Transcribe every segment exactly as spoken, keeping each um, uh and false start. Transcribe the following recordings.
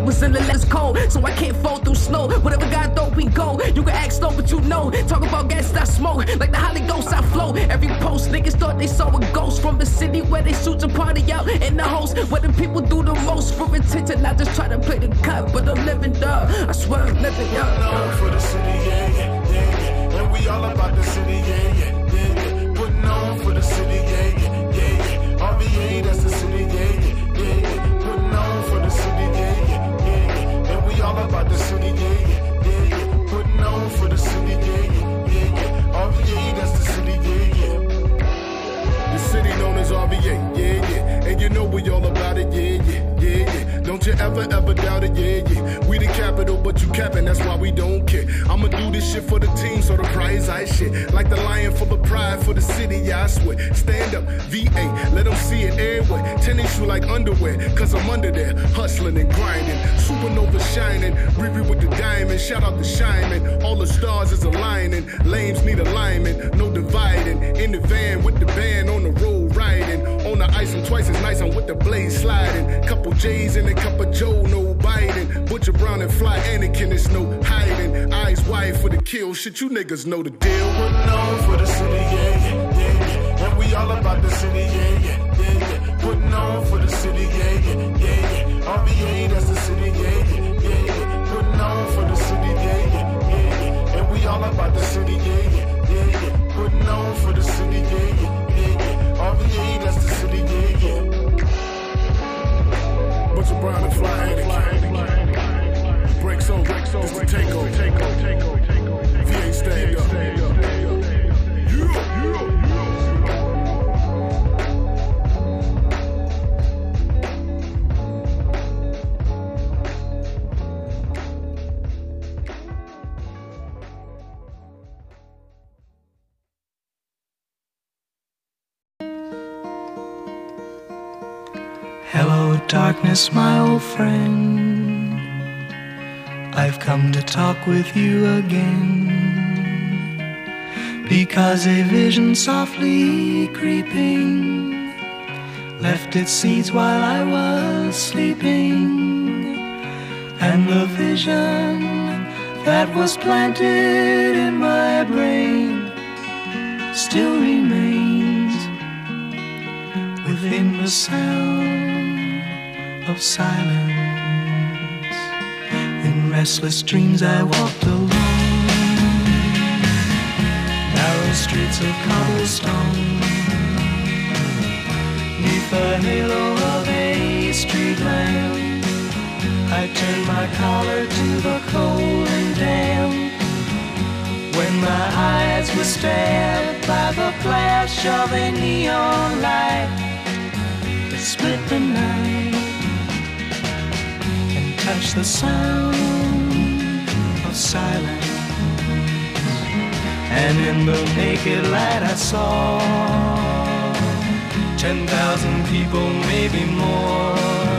was in the last cold, so I can't fall through snow. Whatever God thought we go, you can ask no, but you know. Talk about gas I smoke, like the Holy Ghost I flow. Every post, niggas thought they saw a ghost from the city where they shoot to party out in the host, where the people do the most for attention. I just try to play the cut, but I'm living up. I swear I'm living up. Known for the city, yeah, yeah, yeah, yeah. And we all about the city, yeah, yeah, yeah, yeah. Putting on for the city, yeah, yeah, yeah, yeah. R V A, that's the city, yeah, yeah, yeah, yeah. Putting on for the city, yeah, yeah, yeah, yeah. And we all about the city, yeah, yeah, yeah, yeah. Putting on for the city, yeah, yeah, yeah, yeah. R V A, that's the city, yeah, yeah. The city known as R V A, yeah, yeah. And you know we all about it, yeah, yeah, yeah, yeah. Don't you ever, ever doubt it, yeah, yeah. We the capital, but you capping, that's why we don't care. I'ma do this shit for the team, so the prize I shit. Like the lion full of pride for the city, yeah, I swear. Stand up, V A, let them see it everywhere. Tennis shoe like underwear, cause I'm under there. Hustling and grinding, supernova shining. Riri with the diamond, shout out to Shyman. All the stars is aligning, lames need alignment. No dividing, in the van with the band on the road riding. On the ice, I'm twice as nice, I'm with the blade sliding. Couple J's in a cup of Joe, no Biden. Butcher Brown and Fly Anakin, it's no hiding. Eyes wide for the kill, shit, you niggas know the deal. We're known for the city, yeah, yeah, yeah, yeah. And we all about the city, yeah, yeah, yeah, yeah. Putting on for the city, yeah, yeah, yeah, yeah. R V A, that's the city, yeah, yeah, yeah, yeah. Putting on for the city, yeah, yeah, yeah, yeah. And we all about the city, yeah, yeah, yeah, yeah. Putting on for the city, yeah, yeah, yeah, yeah. R V A, that's the city, yeah, yeah. Butcher Brown and Fly Anakin. Break so, break so, break take over, take over, take over, take over. V A stand up. Yeah, yeah, yeah. Hello, darkness, my old friend. I've come to talk with you again, because a vision softly creeping left its seeds while I was sleeping, and the vision that was planted in my brain still remains within the sound of silence. In restless dreams I walked alone, narrow streets of cobblestone, neath the halo of a street lamp. I turned my collar to the cold and damp, when my eyes were stabbed by the flash of a neon light that split the night and touched the sound of silence. And in the naked light I saw ten thousand people, maybe more,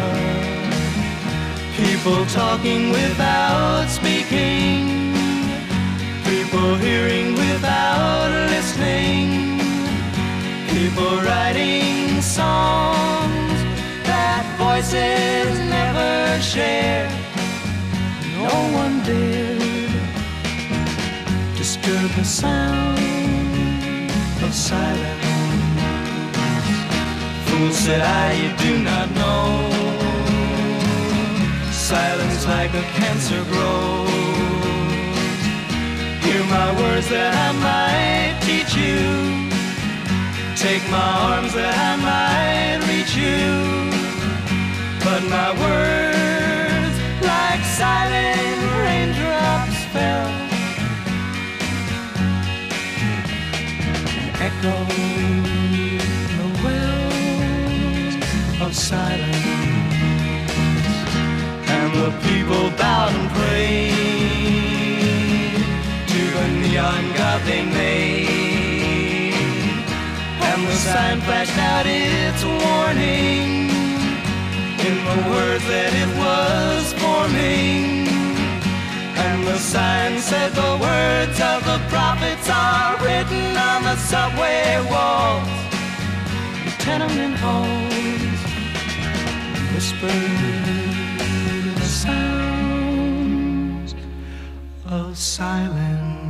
people talking without speaking, people hearing without listening, people writing songs that voices never shared. No one dared disturb the sound of silence. Fool, said I, you do not know, silence like a cancer grows. Hear my words that I might teach you, take my arms that I might reach you, but my words like silent raindrops fell and echoed the wells of silence. And the people bowed and prayed to the neon god they made, and the sign flashed out its warning in the words that it was forming. And the sign said the words of the prophets are written on the subway walls, the tenement halls, whispered the sound silence.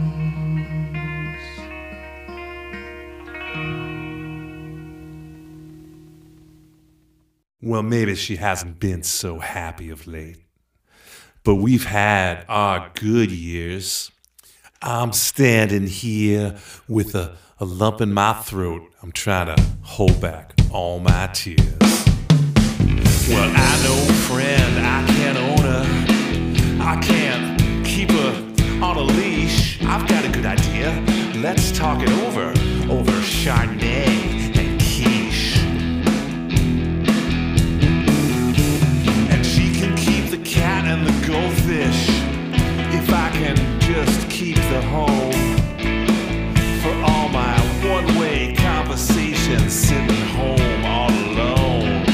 Well, maybe she hasn't been so happy of late. But we've had our good years. I'm standing here with a, a lump in my throat. I'm trying to hold back all my tears. Well, I know, friend, I can't own her. I can't keep her on a leash. I've got a good idea. Let's talk it over, over Chardonnay and quiche. And she can keep the cat and the goldfish if I can just keep the home. For all my one-way conversations sitting home all alone.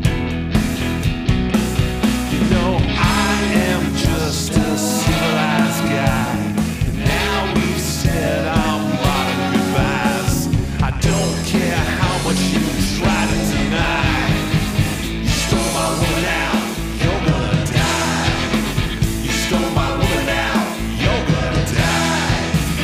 You know, I am just a civilized guy. Now we've said our modern goodbyes. I don't care how much you try to deny. You stole my woman out, you're gonna die. You stole my woman out, you're gonna die.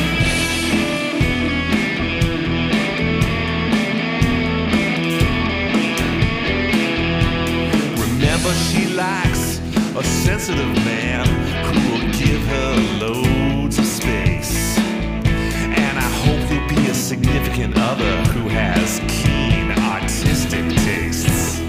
Remember, she likes a sensitive man who will give her loads of space. And I hope you'll be a significant other who has keen artistic tastes.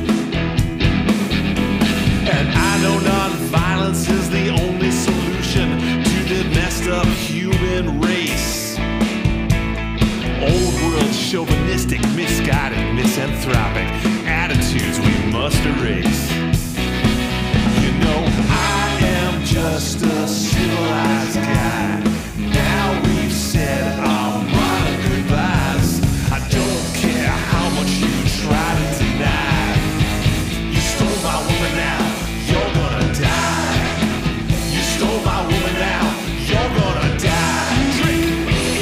And I know non-violence is the only solution to the messed up human race. Old world chauvinistic, misguided, misanthropic attitudes we must erase. You know, I am just a civilized guy. Now we've said our modern goodbyes. I don't care how much you try to deny. You stole my woman now, you're gonna die. You stole my woman now, you're gonna die. Drink.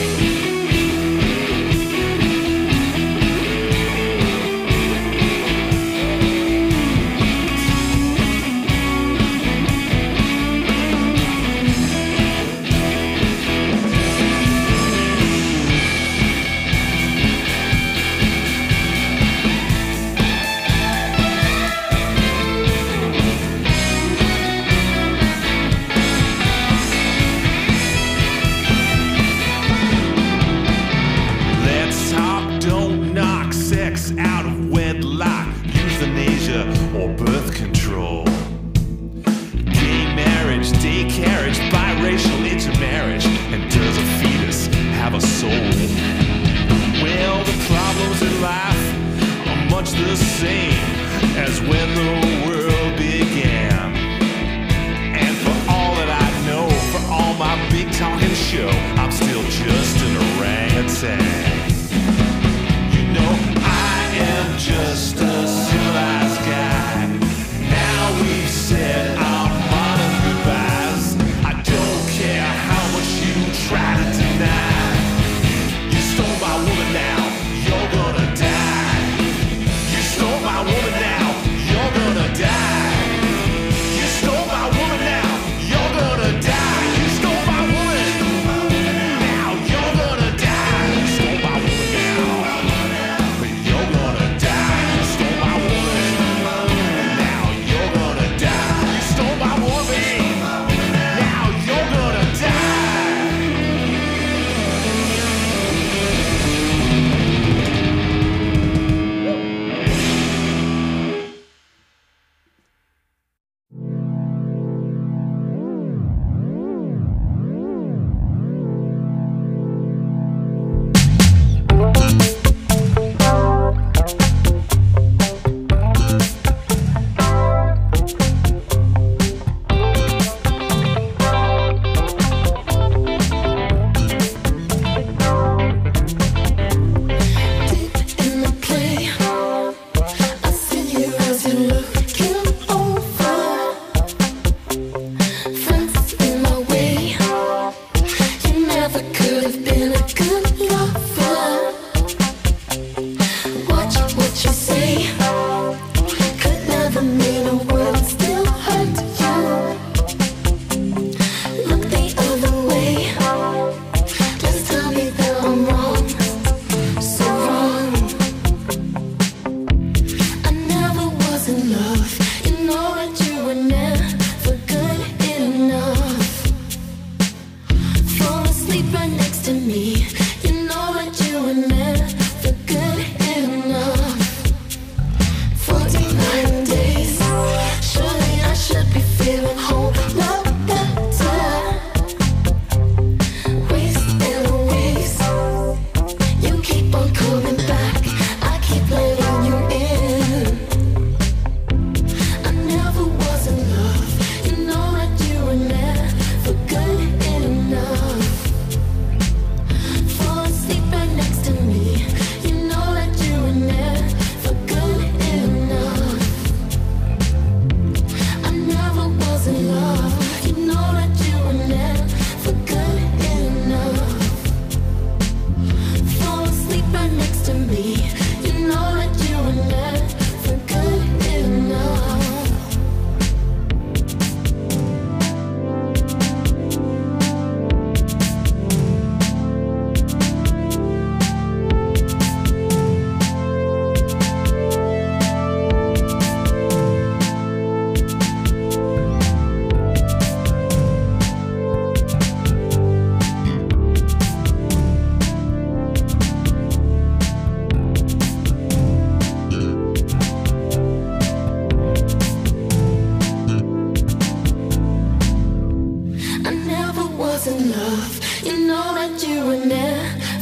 Let's talk, don't knock sex out of wedlock, euthanasia or birth control. Gay marriage, day carriage, biracial intermarriage, and does a fetus have a soul? Well, the problems in life are much the same as when the world began. And for all that I know, for all my big talking show, I'm still just an orangutan. You know, I am just a civilized guy. Now we've said our modern goodbyes. I don't care how much you try to deny. You stole my woman now, you're gonna die. You stole my woman now, you're gonna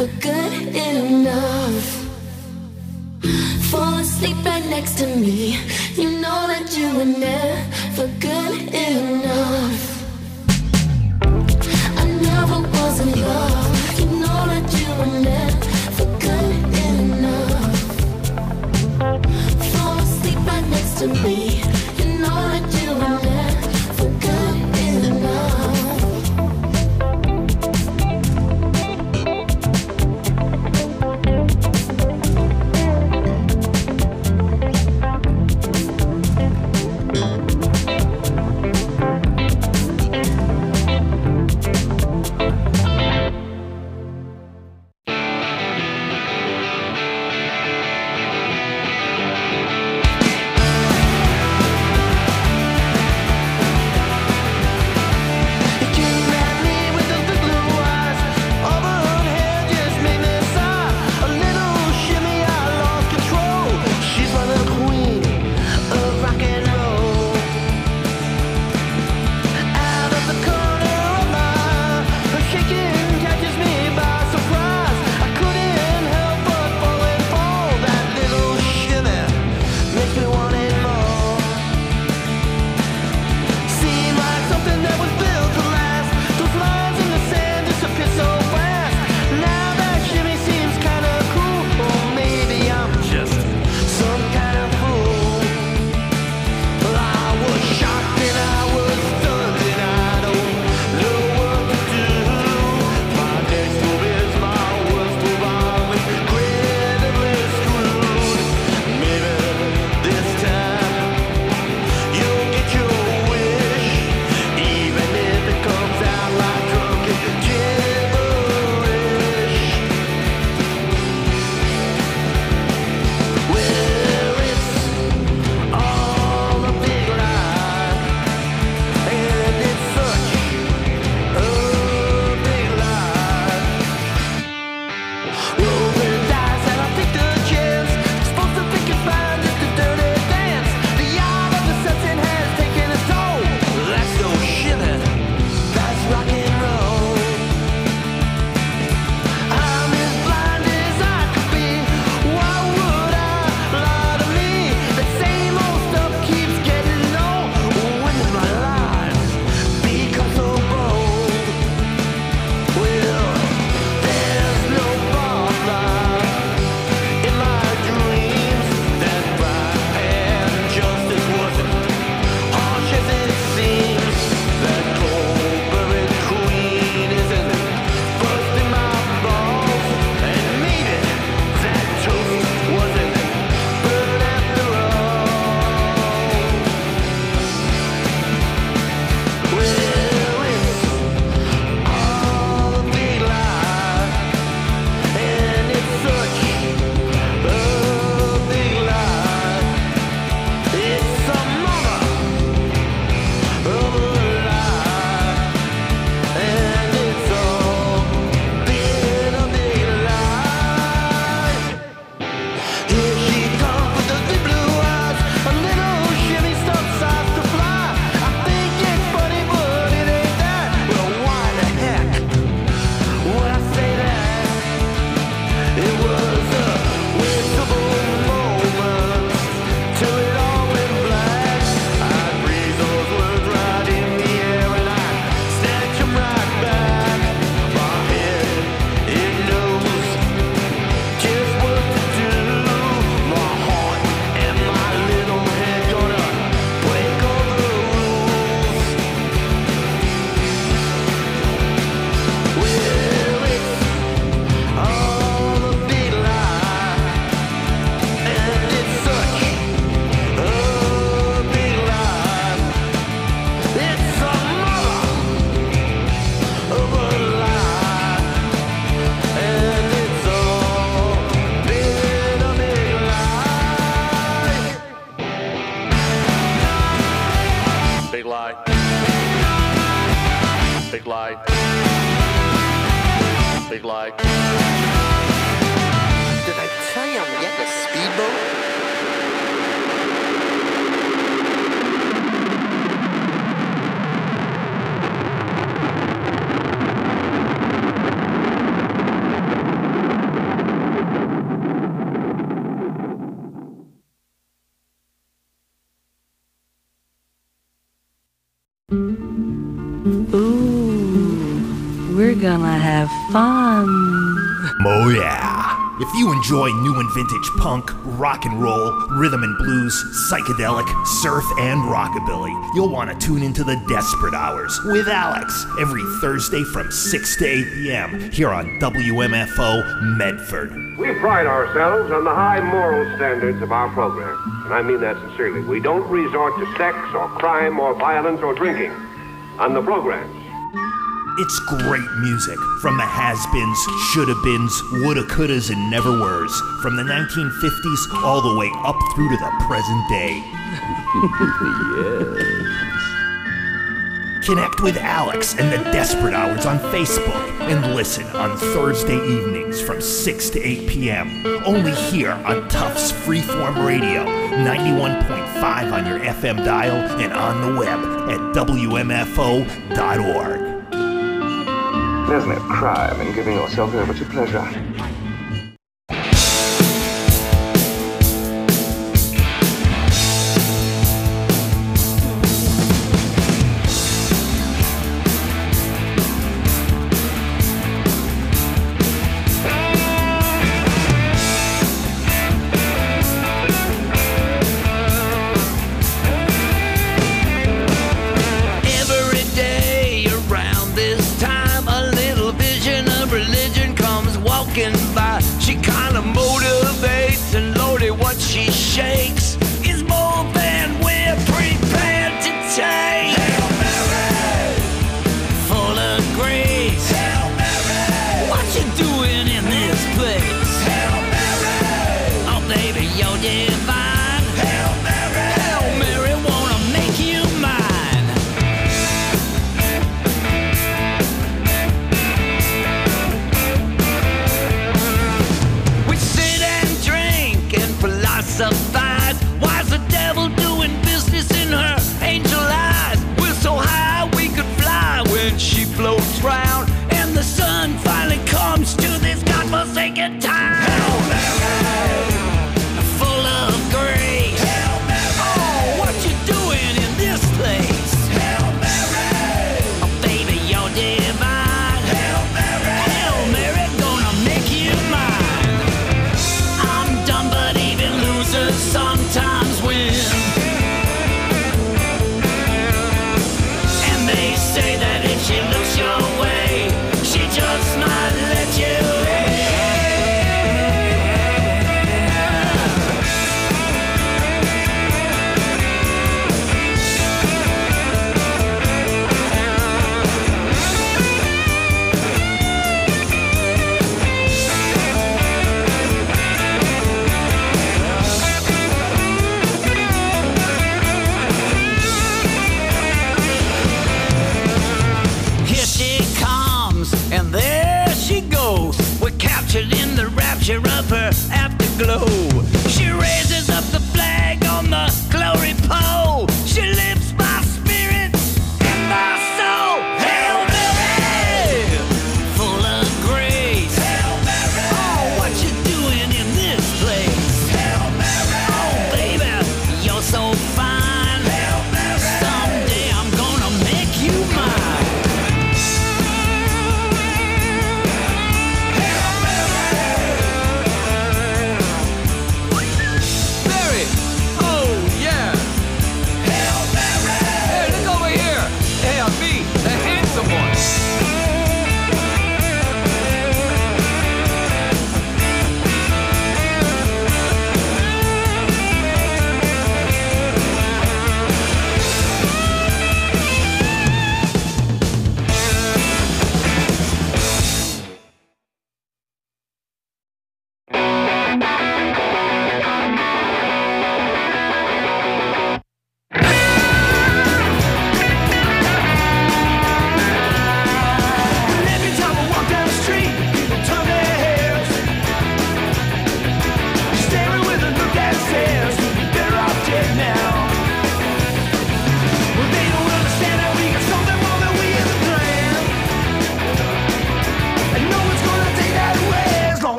never good enough. Fall asleep right next to me. You know that you were never good enough. I never was in love. You know that you were never good enough. Fall asleep right next to me. You know that you were never good enough. Big lie. Big lie. Did I tell you I'm getting a speedboat? Ooh, we're gonna have fun. Oh yeah. If you enjoy new and vintage punk, rock and roll, rhythm and blues, psychedelic, surf, and rockabilly, you'll want to tune into the Desperate Hours with Alex every Thursday from six to eight p.m. here on W M F O Medford. We pride ourselves on the high moral standards of our program, and I mean that sincerely. We don't resort to sex or crime or violence or drinking on the programs. It's great music from the has-beens, shoulda-beens, woulda, couldas, and never-weres, from the nineteen fifties all the way up through to the present day. Yes. Connect with Alex and the Desperate Hours on Facebook and listen on Thursday evenings from six to eight p.m. Only here on Tufts Freeform Radio, ninety-one point five on your F M dial and on the web at W M F O dot org. There's no crime in giving yourself over to pleasure. Shakes is more than we're prepared to take. Hail Mary, full of grace. Hail Mary, what you doing in this place? Hail Mary, oh baby, you're divine. Hail Mary, Hail Mary, wanna make you mine. We sit and drink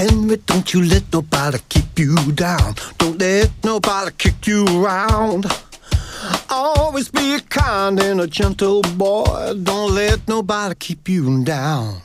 Henry, don't you let nobody keep you down. Don't let nobody kick you around. Always be kind and a gentle boy. Don't let nobody keep you down.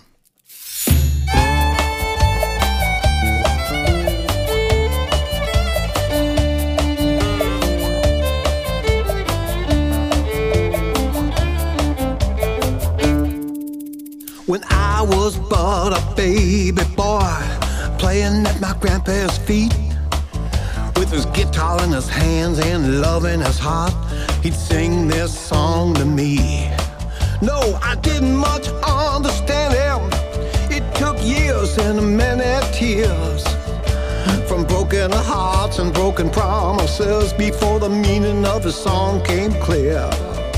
When I was but a baby boy, playing at my grandpa's feet, with his guitar in his hands and love in his heart, he'd sing this song to me. No, I didn't much understand him. It took years and many tears, from broken hearts and broken promises, before the meaning of his song came clear.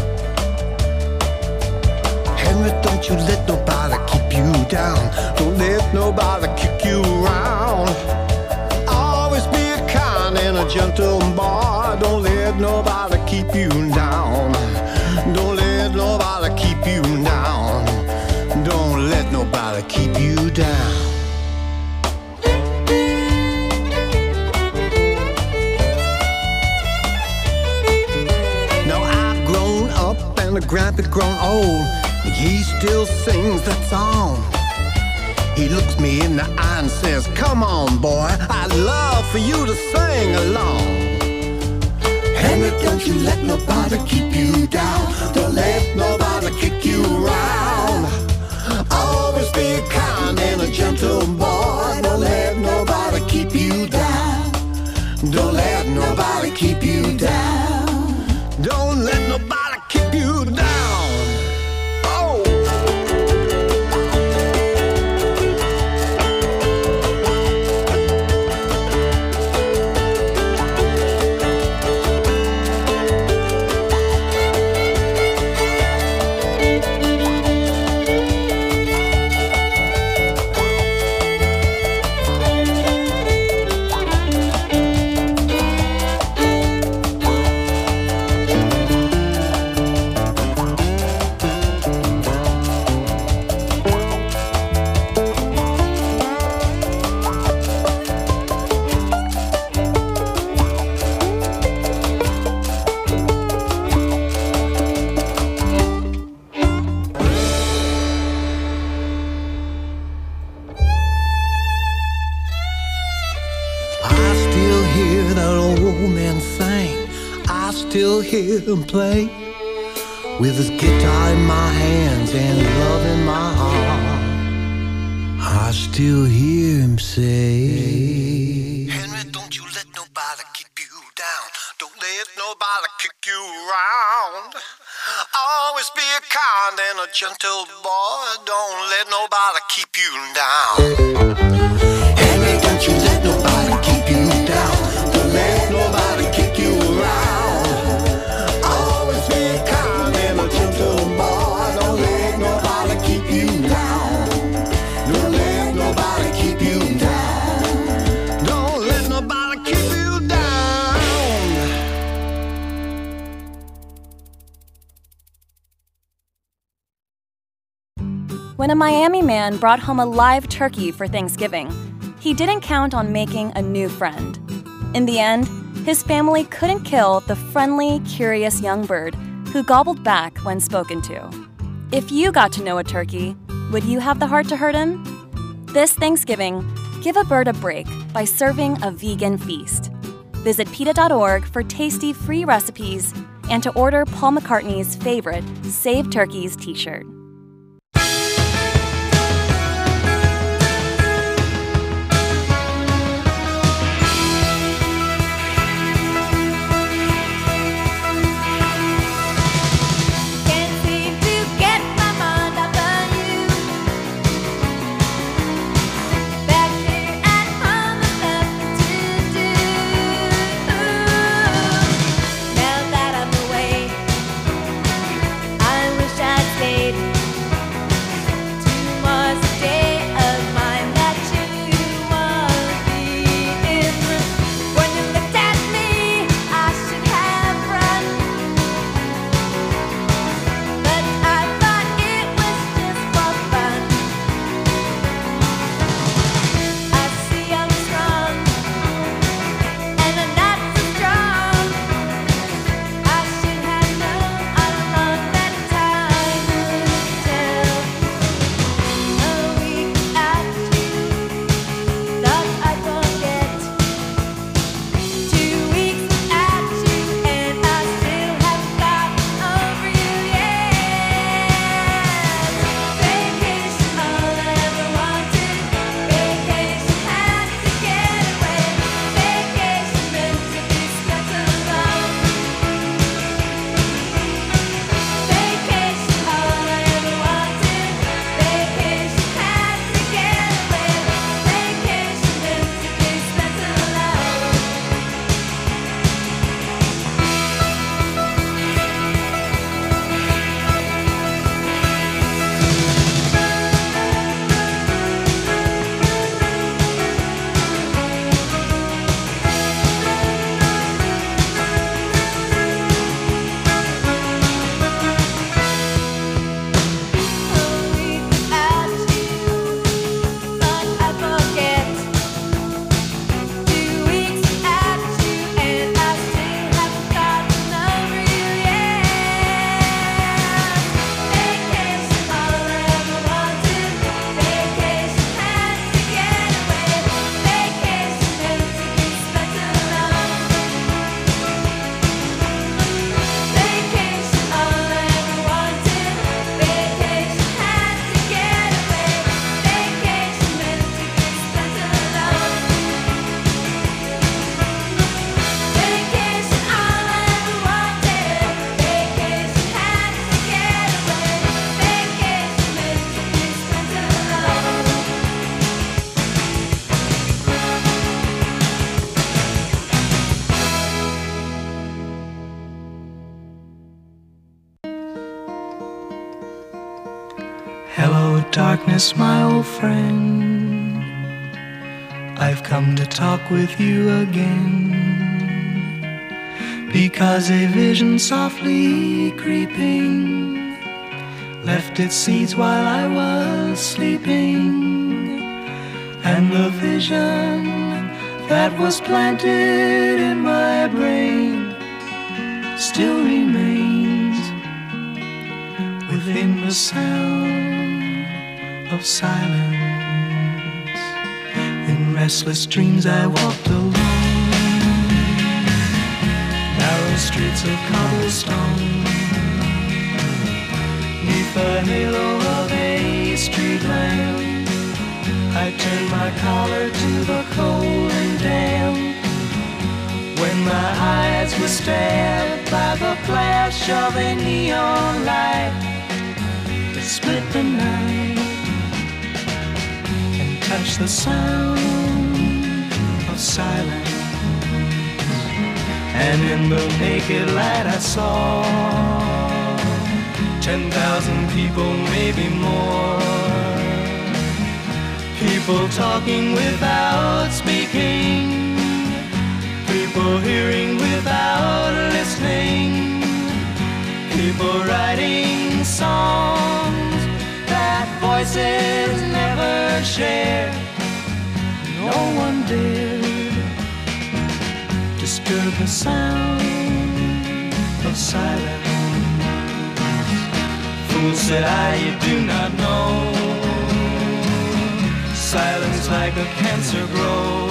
Henry, don't you let nobody keep you down. Don't let nobody kick you around. Always be kind and a gentle boy. Don't let nobody keep you down. Don't let nobody keep you down. Don't let nobody keep you down. Now I've grown up and the grandpa's grown old. He still sings that song. He looks me in the eye and says, come on, boy, I'd love for you to sing along. Henry, don't you let nobody keep you down. Don't let nobody kick you around. Always be kind and a gentle boy. Don't let nobody keep you down. Don't let nobody keep you down. Don't let nobody keep you down. Hear him play with his guitar in my hands and love in my heart. I still hear him say, Henry, don't you let nobody keep you down. Don't let nobody kick you around. Always be a kind and a gentle boy. Don't let nobody keep you down. Henry, don't you let nobody keep you down. Don't let nobody kick you around. When a Miami man brought home a live turkey for Thanksgiving, he didn't count on making a new friend. In the end, his family couldn't kill the friendly, curious young bird who gobbled back when spoken to. If you got to know a turkey, would you have the heart to hurt him? This Thanksgiving, give a bird a break by serving a vegan feast. Visit PETA dot org for tasty free recipes and to order Paul McCartney's favorite Save Turkeys t-shirt. Now that I'm away, I wish I'd stayed. Hello, darkness, my old friend. I've come to talk with you again, because a vision softly creeping left its seeds while I was sleeping, and the vision that was planted in my brain still remains within the sound of silence. In restless dreams I walked alone, narrow streets of cobblestone, neath the halo of a street lamp. I turned my collar to the cold and damp, when my eyes were stabbed by the flash of a neon light that split the night and touched the sound of silence. And in the naked light I saw ten thousand people, maybe more, people talking without speaking, people hearing without listening, people writing songs that voices never shared. No one dared disturb the sound of silence. Fool, said I, you do not know, silence like a cancer grows.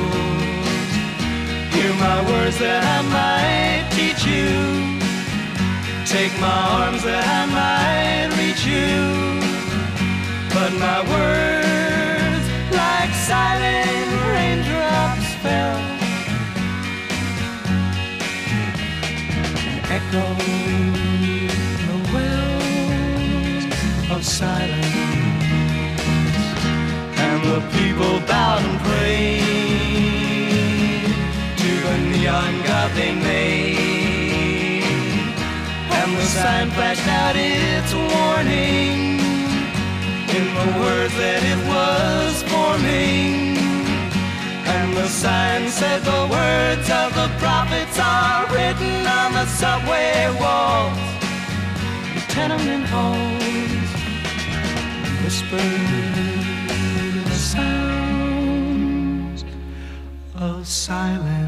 Hear my words that I might teach you, take my arms that I might reach you, but my words like silent raindrops fell and echoed the wells of silence. And the people bowed and prayed to the neon god they made, and the sign flashed out its warning in the words that it was forming. And the sign said the words of the prophets are written on the subway walls, the tenement halls, whispered the sounds of silence.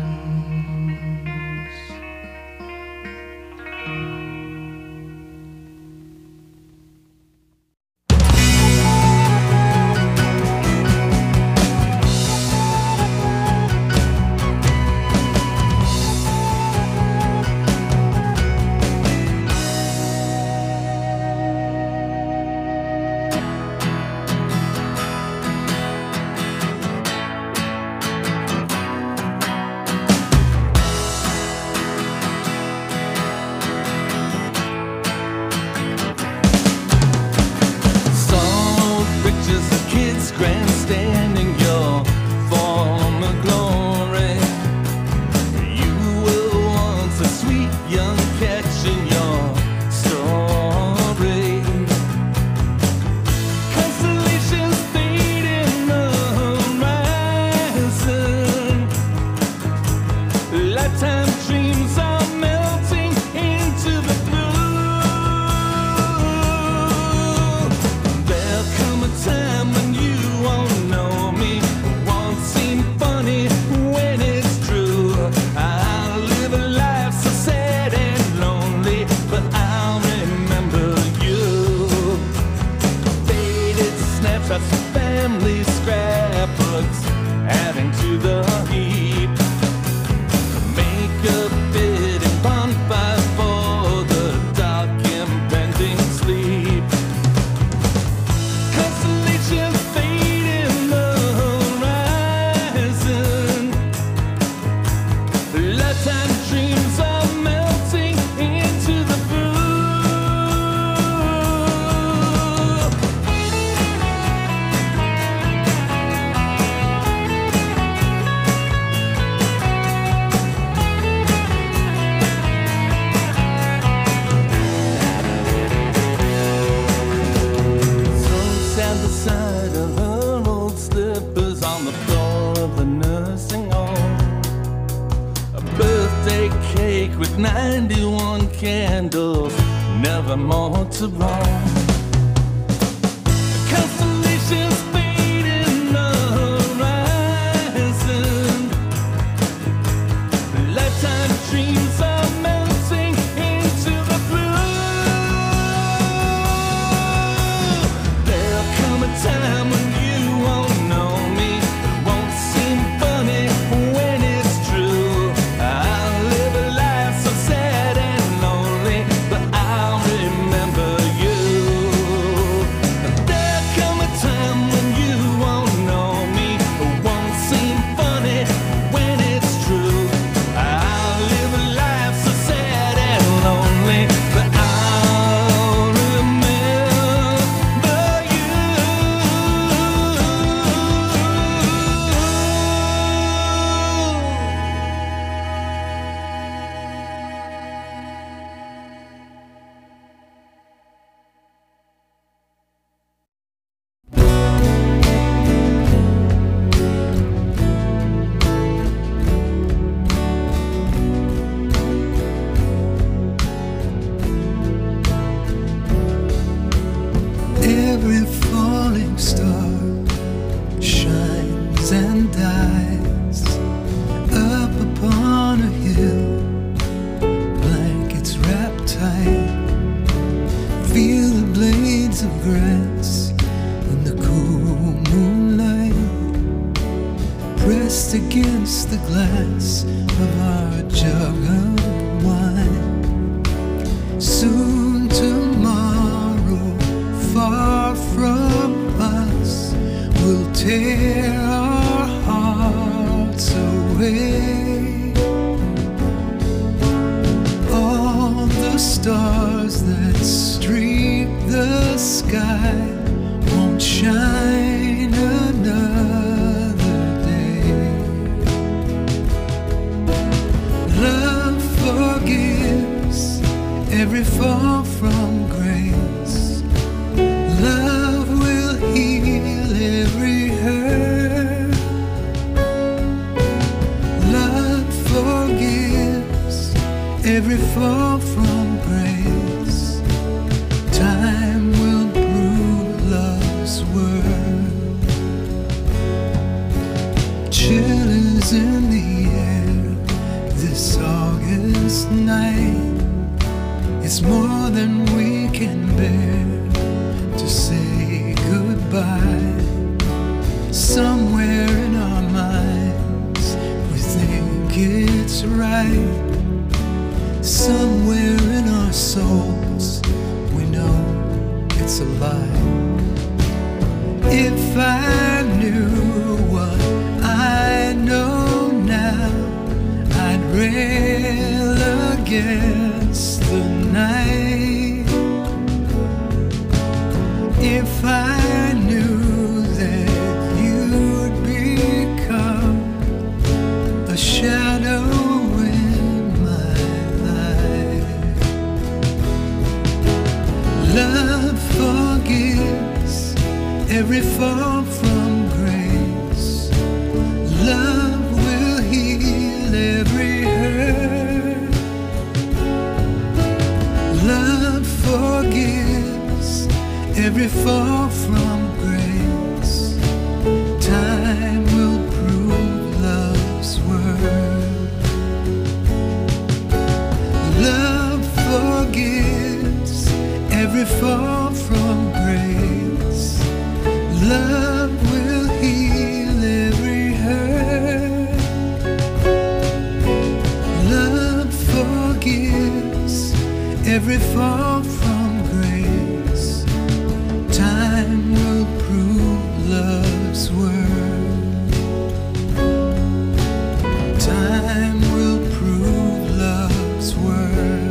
more to roam. Constellations fading the horizon. Lifetime dreams are melting into the blue. There'll come a time when you won't know me. It won't seem funny when it's true. I'll live a life so sad and lonely, but I'll remember you. There'll come a time when you won't know me. It won't seem funny when it's true. I'll live a life so sad and lonely, but I'll remember you. Every falling star shines and dies up upon a hill, blankets wrapped tight. Feel the blades of grass in the cool moonlight, pressed against the glass of our jug of wine. Soon tomorrow, far from us, will tear our hearts away. All the stars that streak the sky won't shine another day. Love forgives every fall from grace. Love will heal every hurt. Love forgives every fall from grace. Time will prove love's worth. Chill is in the air this August night. It's more than we can bear to say goodbye. Somewhere in our minds we think it's right. Somewhere in our souls we know it's a lie. If I knew what I know now, I'd rail against the night. If I knew that you'd become a shadow in my life. Love forgives every fall from grace. Love will heal every hurt. Love forgives every fall from grace. Time will prove love's worth. Love forgives every fall from grace. Love will heal every hurt. Love forgives every fall from grace. Time will prove love's worth. Time will prove love's worth.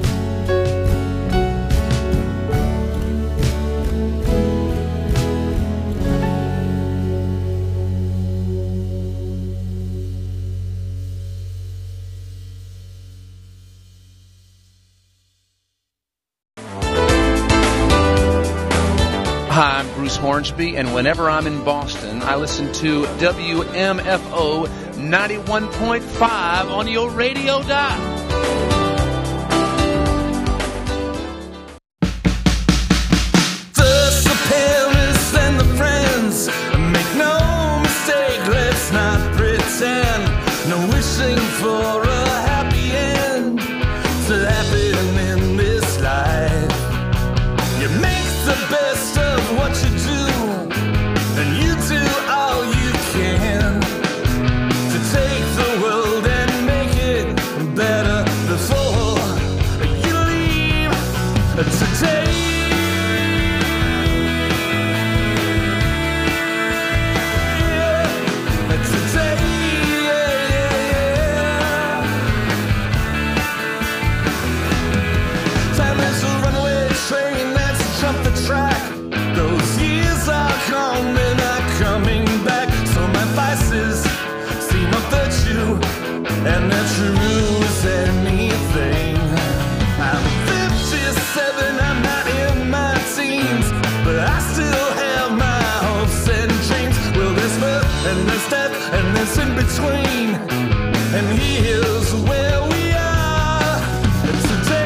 Hi, I'm Bruce Hornsby, and whenever I'm in Boston, I listen to W M F O ninety-one point five on your radio dial. and there's death, and there's in between. And here's where we are today.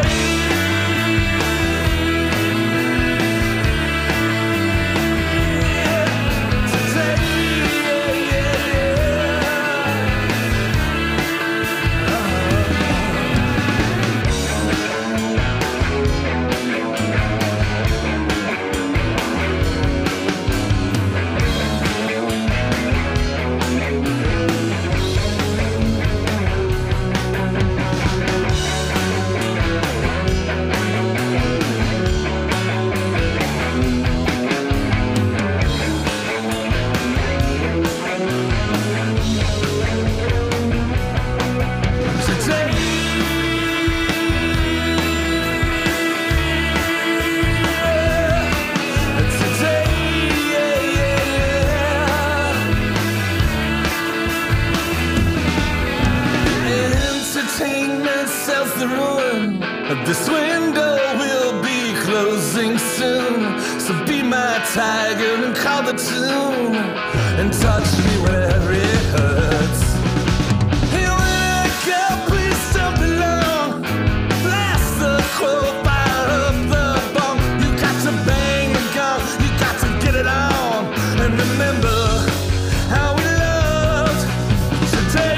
This window will be closing soon, so be my tiger and call the tune and touch me where it hurts. Hey, wake up, please don't be long. Blast the crowbar up the bunk. You got to bang the gong, you got to get it on, and remember how we loved today.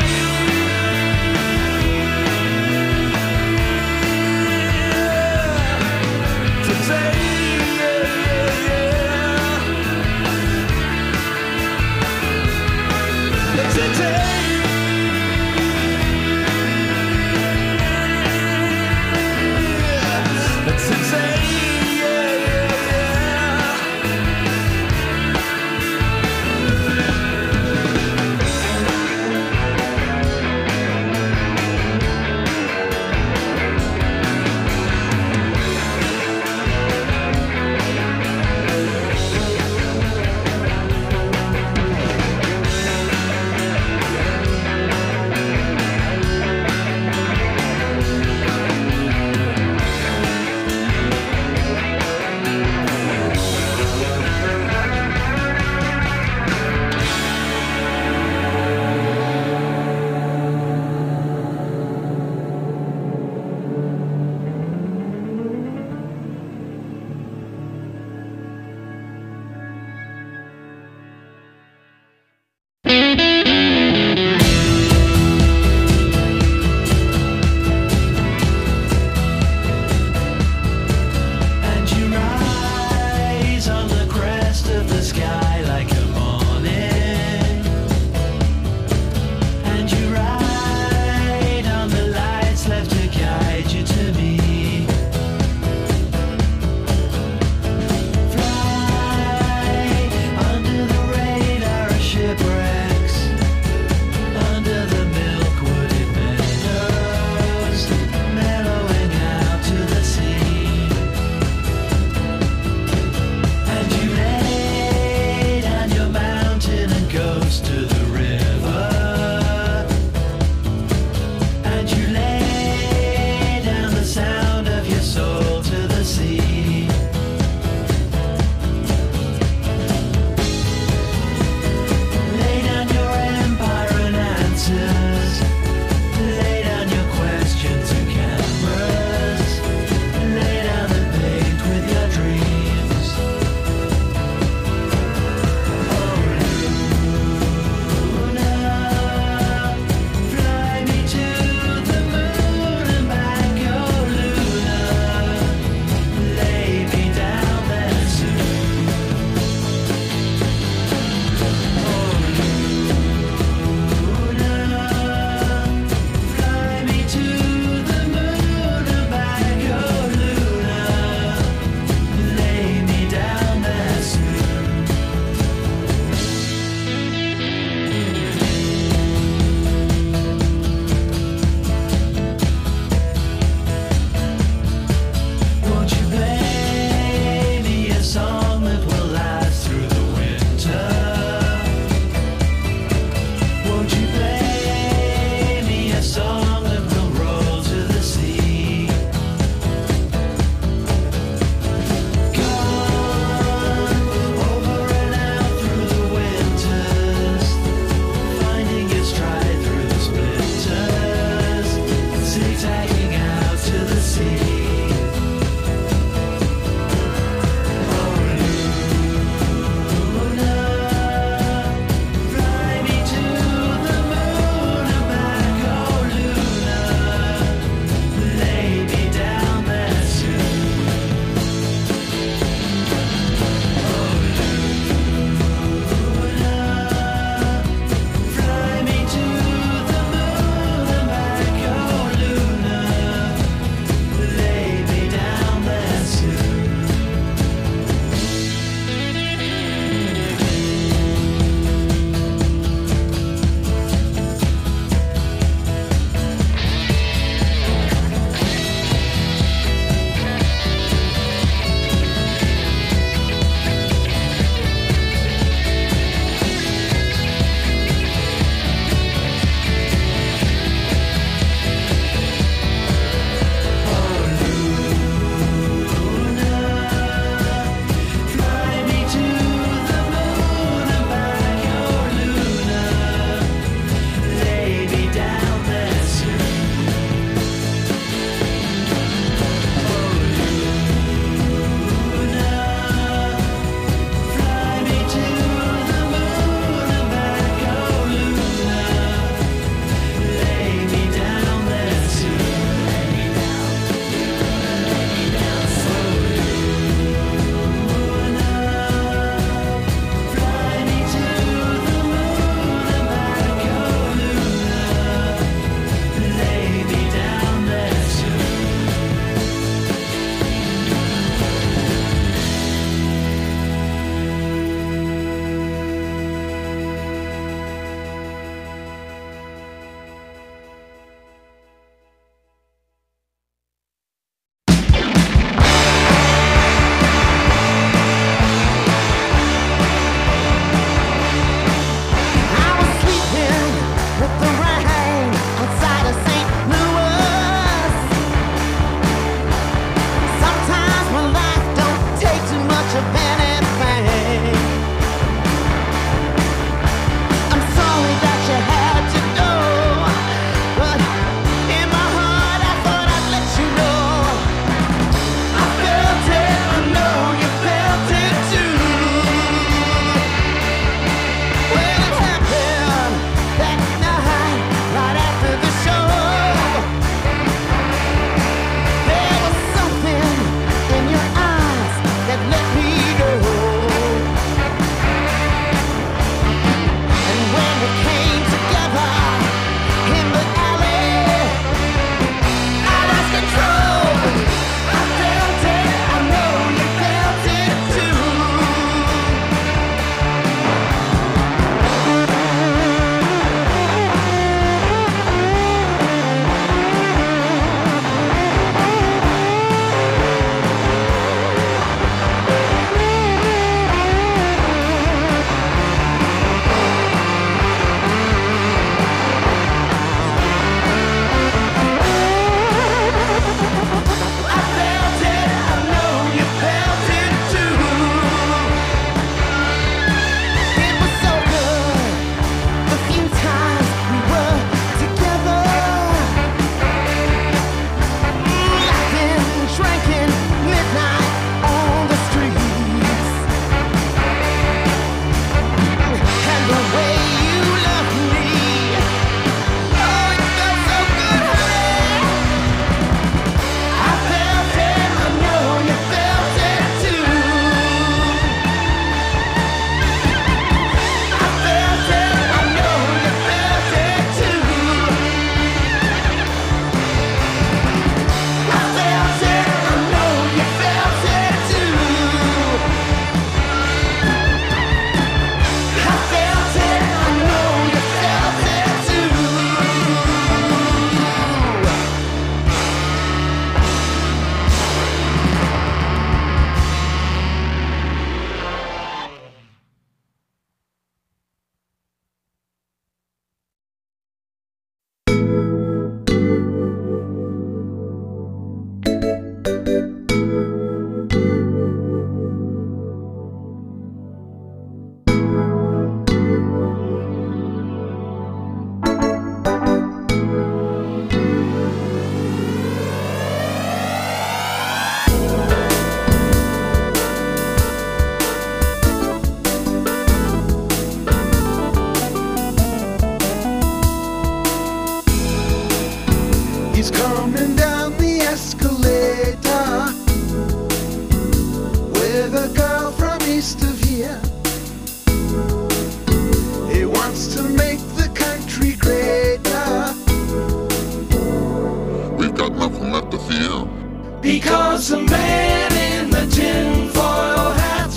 'cause the man in the tinfoil hat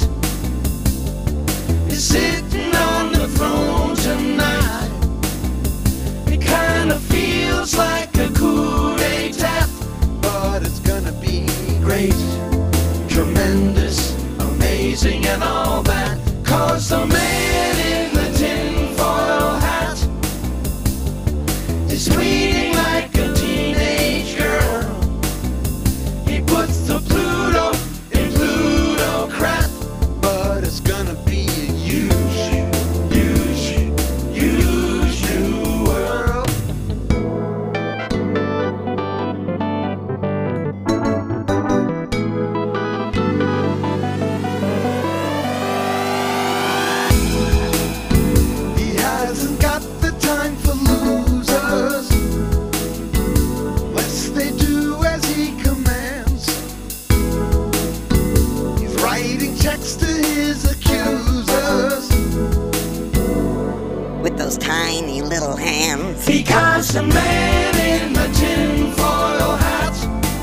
is sitting on the throne tonight. It kind of feels like a coup d'etat, but it's gonna be great, tremendous, amazing and all that. 'Cause the man in the tinfoil hat is tweeting like a teenage girl. He puts the Pluto in plutocrat, but it's gonna be a huge, huge, huge new world. He hasn't got the time for losers, lest they do as he commands. He's writing checks to his accusers with those tiny little hands. Because the man in the tinfoil hat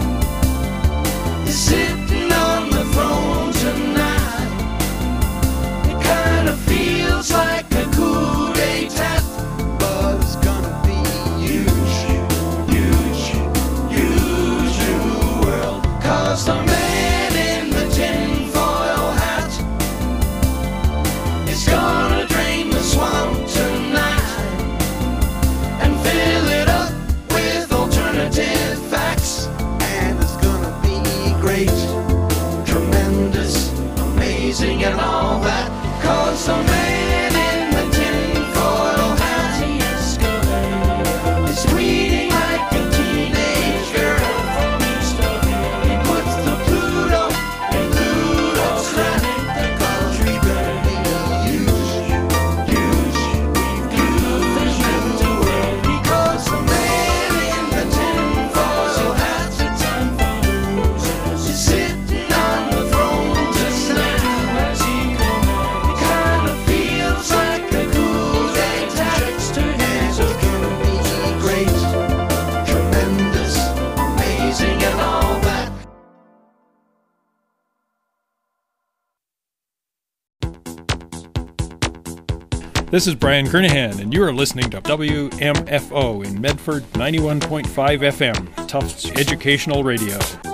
is sitting on the throne tonight. It kind of feels like a coup d'etat, but it's gonna be huge, huge, huge new world. 'Cause the man in the tinfoil hat is gonna drain the swamp tonight and fill it up with alternative facts. And it's gonna be great, tremendous, amazing and all that. 'Cause the man in the tinfoil hat is tweeting like a teenage girl. He puts the Pluto in Pluto's lap. 'Cause we're gonna be huge, huge, huge new world. Because the man in the tinfoil hat is sitting on the throne tonight. It kind of feels like a coup d'etat, and it's gonna be great, tremendous, amazing and all that. This is Brian Kernahan, and you are listening to W M F O in Medford, ninety-one point five F M, Tufts Educational Radio.